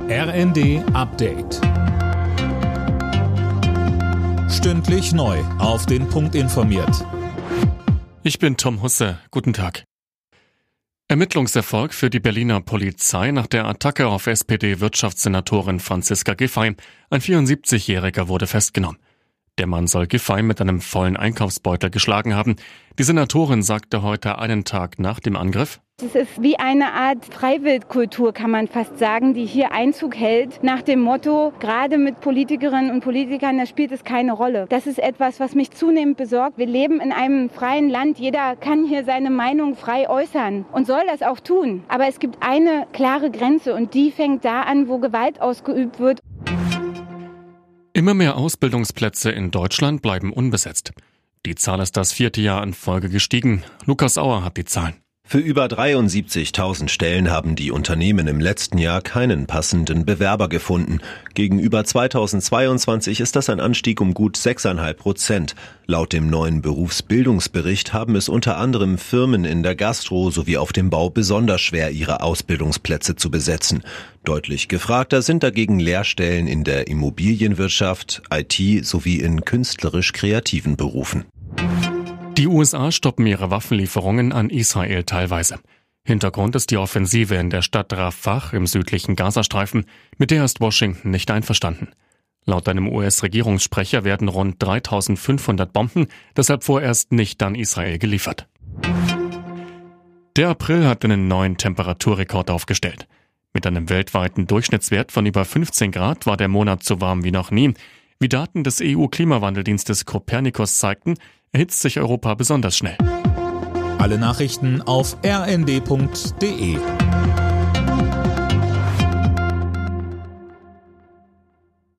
RND Update. Stündlich neu auf den Punkt informiert. Ich bin Tom Husse. Guten Tag. Ermittlungserfolg für die Berliner Polizei nach der Attacke auf SPD-Wirtschaftssenatorin Franziska Giffey. Ein 74-Jähriger wurde festgenommen. Der Mann soll Giffey mit einem vollen Einkaufsbeutel geschlagen haben. Die Senatorin sagte heute einen Tag nach dem Angriff: Es ist wie eine Art Freiwildkultur, kann man fast sagen, die hier Einzug hält, nach dem Motto, gerade mit Politikerinnen und Politikern, da spielt es keine Rolle. Das ist etwas, was mich zunehmend besorgt. Wir leben in einem freien Land, jeder kann hier seine Meinung frei äußern und soll das auch tun. Aber es gibt eine klare Grenze und die fängt da an, wo Gewalt ausgeübt wird. Immer mehr Ausbildungsplätze in Deutschland bleiben unbesetzt. Die Zahl ist das 4. Jahr in Folge gestiegen. Lukas Auer hat die Zahlen. Für über 73.000 Stellen haben die Unternehmen im letzten Jahr keinen passenden Bewerber gefunden. Gegenüber 2022 ist das ein Anstieg um gut 6,5%. Laut dem neuen Berufsbildungsbericht haben es unter anderem Firmen in der Gastro sowie auf dem Bau besonders schwer, ihre Ausbildungsplätze zu besetzen. Deutlich gefragter sind dagegen Lehrstellen in der Immobilienwirtschaft, IT sowie in künstlerisch-kreativen Berufen. Die USA stoppen ihre Waffenlieferungen an Israel teilweise. Hintergrund ist die Offensive in der Stadt Rafah im südlichen Gazastreifen, mit der ist Washington nicht einverstanden. Laut einem US-Regierungssprecher werden rund 3.500 Bomben deshalb vorerst nicht an Israel geliefert. Der April hat einen neuen Temperaturrekord aufgestellt. Mit einem weltweiten Durchschnittswert von über 15 Grad war der Monat so warm wie noch nie. Wie Daten des EU-Klimawandeldienstes Copernicus zeigten, erhitzt sich Europa besonders schnell. Alle Nachrichten auf rnd.de.